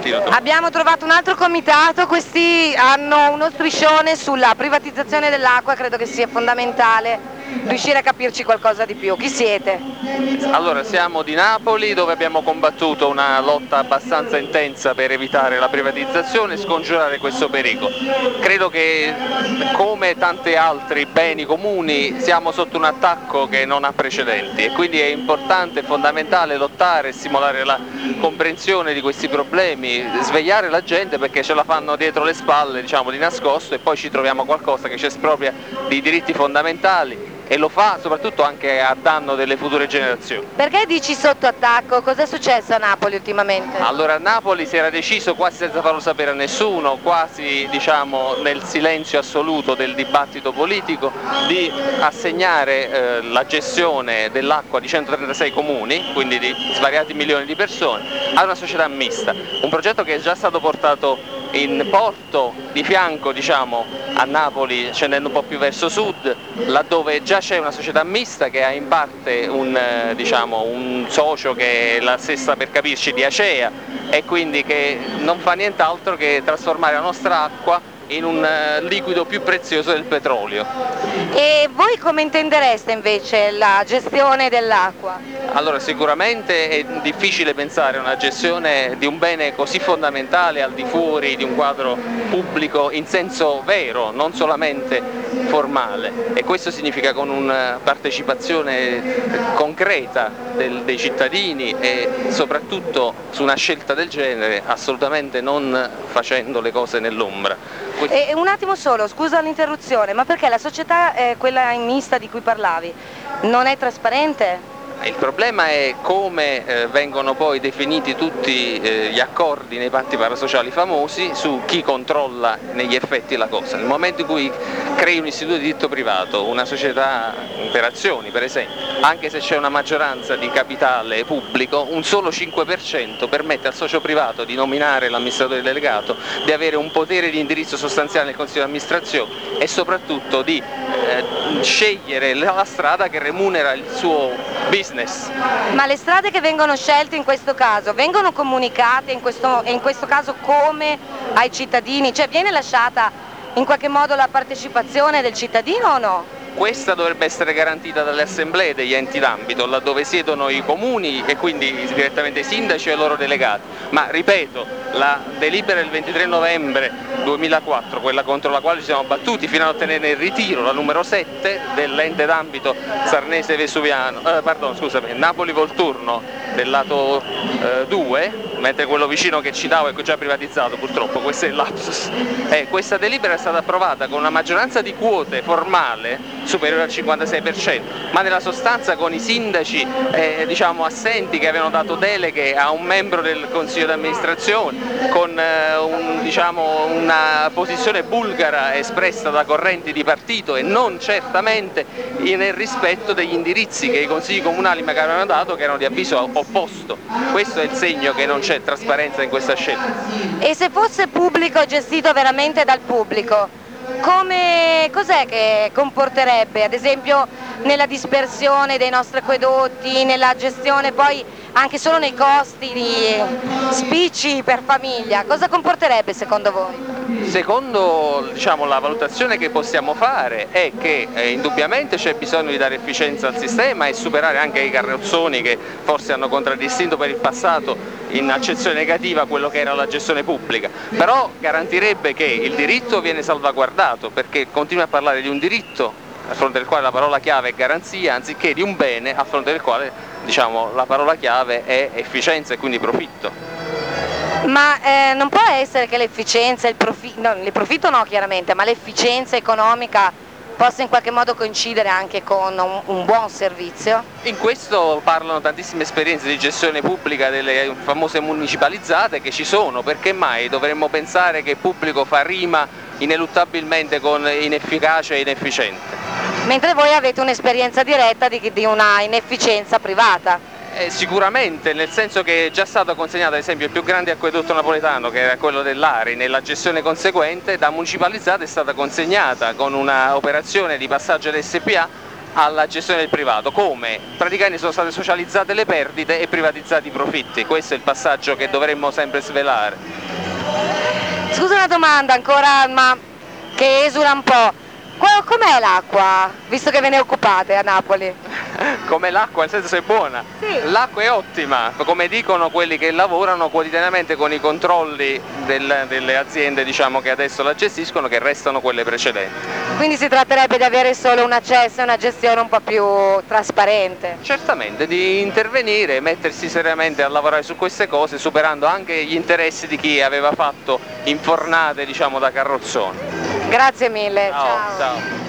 continua. Abbiamo trovato un altro comitato, questi hanno uno striscione sulla privatizzazione dell'acqua, credo che sia fondamentale riuscire a capirci qualcosa di più. Chi siete? Allora, siamo di Napoli, dove abbiamo combattuto una lotta abbastanza intensa per evitare la privatizzazione e scongiurare questo pericolo. Credo che, come tanti altri beni comuni, siamo sotto un attacco che non ha precedenti e quindi è importante e fondamentale lottare e stimolare la comprensione di questi problemi, svegliare la gente perché ce la fanno dietro le spalle, diciamo, di nascosto, e poi ci troviamo qualcosa che ci espropria di diritti fondamentali e lo fa soprattutto anche a danno delle future generazioni. Perché dici sotto attacco? Cos'è successo a Napoli ultimamente? Allora, a Napoli si era deciso, quasi senza farlo sapere a nessuno, quasi diciamo nel silenzio assoluto del dibattito politico, di assegnare la gestione dell'acqua di 136 comuni, quindi di svariati milioni di persone, a una società mista. Un progetto che è già stato portato in porto di fianco, diciamo, a Napoli, scendendo un po' più verso sud, laddove già c'è una società mista che ha in parte un socio che è la stessa, per capirci, di Acea, e quindi che non fa nient'altro che trasformare la nostra acqua in un liquido più prezioso del petrolio. E voi come intendereste invece la gestione dell'acqua? Allora, sicuramente è difficile pensare a una gestione di un bene così fondamentale al di fuori di un quadro pubblico in senso vero, non solamente formale, e questo significa con una partecipazione concreta dei cittadini e soprattutto su una scelta del genere assolutamente non facendo le cose nell'ombra. E un attimo solo, scusa l'interruzione, ma perché la società, quella mista di cui parlavi, non è trasparente? Il problema è come vengono poi definiti tutti gli accordi nei patti parasociali famosi su chi controlla negli effetti la cosa. Nel momento in cui crei un istituto di diritto privato, una società per azioni per esempio, anche se c'è una maggioranza di capitale pubblico, un solo 5% permette al socio privato di nominare l'amministratore delegato, di avere un potere di indirizzo sostanziale nel consiglio di amministrazione e soprattutto di scegliere la strada che remunera il suo business. Ma le strade che vengono scelte in questo caso vengono comunicate in questo caso come ai cittadini? Cioè viene lasciata in qualche modo la partecipazione del cittadino o no? Questa dovrebbe essere garantita dalle assemblee degli enti d'ambito, laddove siedono i comuni e quindi direttamente i sindaci e i loro delegati. Ma ripeto, la delibera del 23 novembre 2004, quella contro la quale ci siamo battuti fino ad ottenere il ritiro, la numero 7 dell'ente d'ambito Sarnese Vesuviano, Napoli Volturno del lato 2, mentre quello vicino che citavo è già privatizzato purtroppo, questo è il lapsus. Questa delibera è stata approvata con una maggioranza di quote formale superiore al 56%, ma nella sostanza con i sindaci assenti che avevano dato deleghe a un membro del consiglio di amministrazione, con una posizione bulgara espressa da correnti di partito e non certamente nel rispetto degli indirizzi che i consigli comunali magari avevano dato, che erano di avviso opposto. Questo è il segno che non c'è trasparenza in questa scelta. E se fosse pubblico, gestito veramente dal pubblico, cos'è che comporterebbe, ad esempio nella dispersione dei nostri acquedotti, nella gestione poi anche solo nei costi di spicci per famiglia, cosa comporterebbe secondo voi? Secondo la valutazione che possiamo fare è che indubbiamente c'è bisogno di dare efficienza al sistema e superare anche i carrozzoni che forse hanno contraddistinto per il passato in accezione negativa quello che era la gestione pubblica, però garantirebbe che il diritto viene salvaguardato, perché continua a parlare di un diritto a fronte del quale la parola chiave è garanzia, anziché di un bene a fronte del quale la parola chiave è efficienza e quindi profitto. Ma non può essere che l'efficienza, il profitto no chiaramente, ma l'efficienza economica possa in qualche modo coincidere anche con un buon servizio? In questo parlano tantissime esperienze di gestione pubblica delle famose municipalizzate che ci sono, perché mai dovremmo pensare che il pubblico fa rima ineluttabilmente con inefficace e inefficiente? Mentre voi avete un'esperienza diretta di una inefficienza privata. Sicuramente, nel senso che è già stato consegnato ad esempio il più grande acquedotto napoletano, che era quello dell'Ari, nella gestione conseguente da municipalizzata è stata consegnata con una operazione di passaggio ad SPA alla gestione del privato. Come? Praticamente sono state socializzate le perdite e privatizzati i profitti, questo è il passaggio che dovremmo sempre svelare. Scusa una domanda ancora, ma che esula un po'. Com'è l'acqua, visto che ve ne occupate a Napoli? Come l'acqua, nel senso è buona. Sì. L'acqua è ottima, come dicono quelli che lavorano quotidianamente con i controlli delle aziende, diciamo, che adesso la gestiscono, che restano quelle precedenti. Quindi si tratterebbe di avere solo un accesso e una gestione un po' più trasparente. Certamente, di intervenire, mettersi seriamente a lavorare su queste cose, superando anche gli interessi di chi aveva fatto infornate, diciamo, da carrozzone. Grazie mille. Ciao.